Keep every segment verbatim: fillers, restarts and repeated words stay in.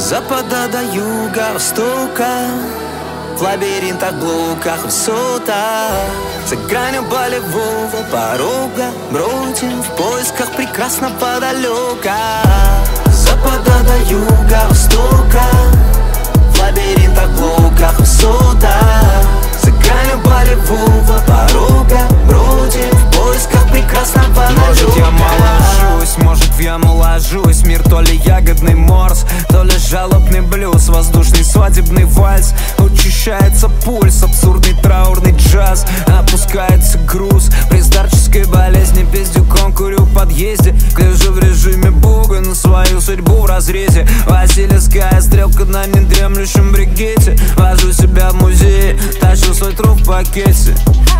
запада до юга, востока, в лабиринтах, блоках, высотах, за гранью болевого порога бродим в поисках прекрасного далека. Запада до юга, востока, в лабиринтах, блоках, высотах, за гранью болевого порога бродим в поисках прекрасного далека. Может, я моложусь, может, в яму ложусь. Мир то ли ягодный морс, то ли жалобный блюз, воздушный свадебный вальс. Учащается пульс, абсурдный траурный джаз. Опускается груз при старческой болезни. Пиздюком курю в подъезде, гляжу в режиме бога на свою судьбу в разрезе. Васильевская стрелка на недремлющем бригете. Вожу себя в музее, тащу свой труп в пакете.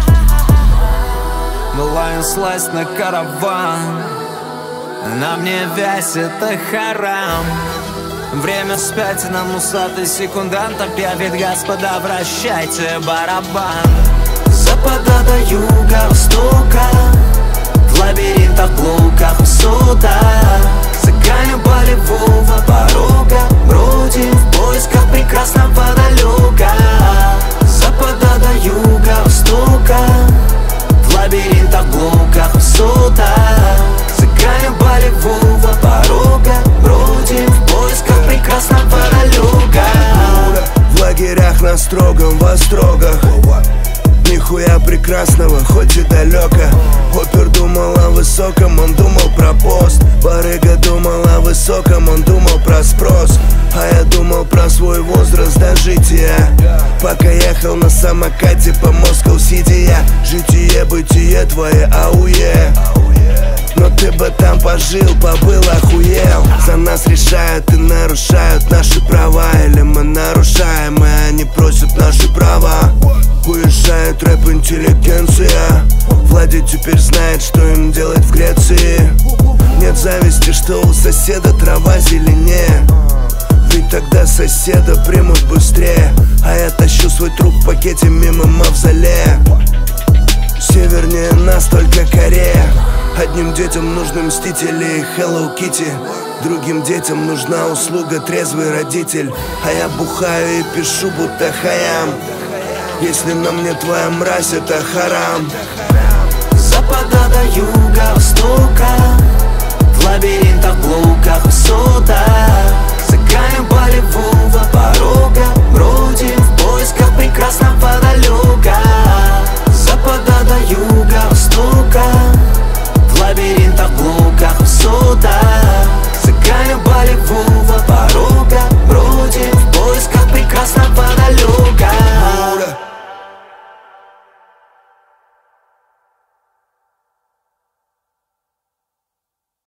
Вылаю сласть на караван, на мне вязь, это харам. Время спять, нам усатый секундант объявит: господа, вращайте барабан. Запада до юга, востока, в лабиринтах, блоках, высотах, за гранью болевого порога бродим в поисках прекрасного далека. Запада до юга, востока, в лабиринтах, блоках, высотах, за гранью болевого порога бродим в поисках прекрасного далека. В лагерях на строгом вострогах нихуя прекрасного, хоть и далеко. Опер думал о высоком, он думал про пост. Барыга думал о высоком, он думал про спрос. А я думал про свой возраст дожития, пока ехал на самокате по Москоу-Сити. Я житие, бытие твое, ауе. Но ты бы там пожил, побыл, охуел. За нас решают и нарушают наши права. Или мы нарушаем, и они просят наши права. Уезжает рэп-интеллигенция. Влади теперь знает, что им делать в Греции. Нет зависти, что у соседа трава зеленее, ведь тогда соседа примут быстрее. А я тащу свой труп в пакете мимо мавзолея. Севернее нас только Корея. Одним детям нужны мстители и Hello Kitty, другим детям нужна услуга трезвый родитель. А я бухаю и пишу, будто хаям. Если на мне твоя мразь, это харам. Запада до юга, востока, в лабиринтах, блоках, высотах, за гранью болевого порога